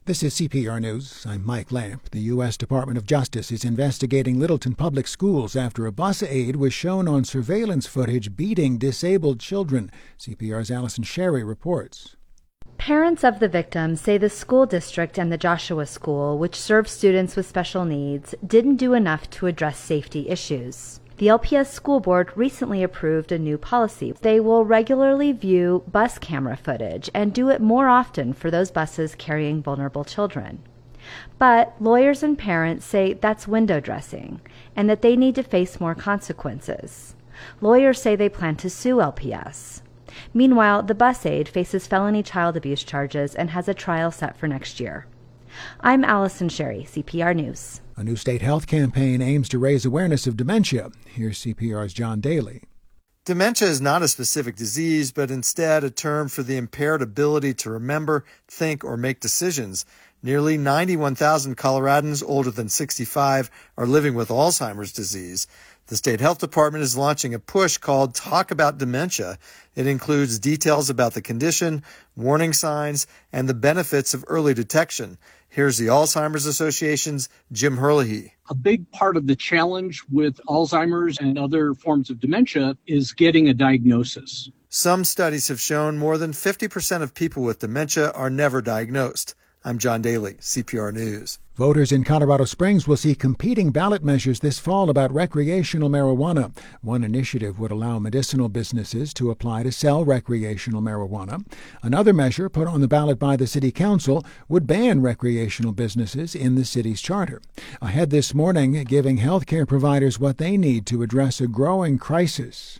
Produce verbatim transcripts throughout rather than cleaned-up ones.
This is C P R News. I'm Mike Lamp. The U S Department of Justice is investigating Littleton Public Schools after a bus aide was shown on surveillance footage beating disabled children. C P R's Allison Sherry reports. Parents of the victims say the school district and the Joshua School, which serves students with special needs, didn't do enough to address safety issues. The L P S School Board recently approved a new policy. They will regularly view bus camera footage and do it more often for those buses carrying vulnerable children. But lawyers and parents say that's window dressing and that they need to face more consequences. Lawyers say they plan to sue L P S. Meanwhile, the bus aide faces felony child abuse charges and has a trial set for next year. I'm Allison Sherry, C P R News. A new state health campaign aims to raise awareness of dementia. Here's C P R's John Daly. Dementia is not a specific disease, but instead a term for the impaired ability to remember, think, or make decisions. Nearly ninety-one thousand Coloradans older than sixty-five are living with Alzheimer's disease. The state health department is launching a push called Talk About Dementia. It includes details about the condition, warning signs, and the benefits of early detection. Here's the Alzheimer's Association's Jim Herlihy. A big part of the challenge with Alzheimer's and other forms of dementia is getting a diagnosis. Some studies have shown more than fifty percent of people with dementia are never diagnosed. I'm John Daly, C P R News. Voters in Colorado Springs will see competing ballot measures this fall about recreational marijuana. One initiative would allow medicinal businesses to apply to sell recreational marijuana. Another measure put on the ballot by the City Council would ban recreational businesses in the city's charter. Ahead this morning, giving healthcare providers what they need to address a growing crisis.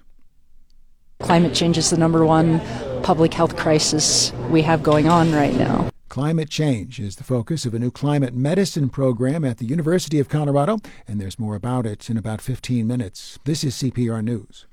Climate change is the number one public health crisis we have going on right now. Climate change is the focus of a new climate medicine program at the University of Colorado, and there's more about it in about fifteen minutes. This is C P R News.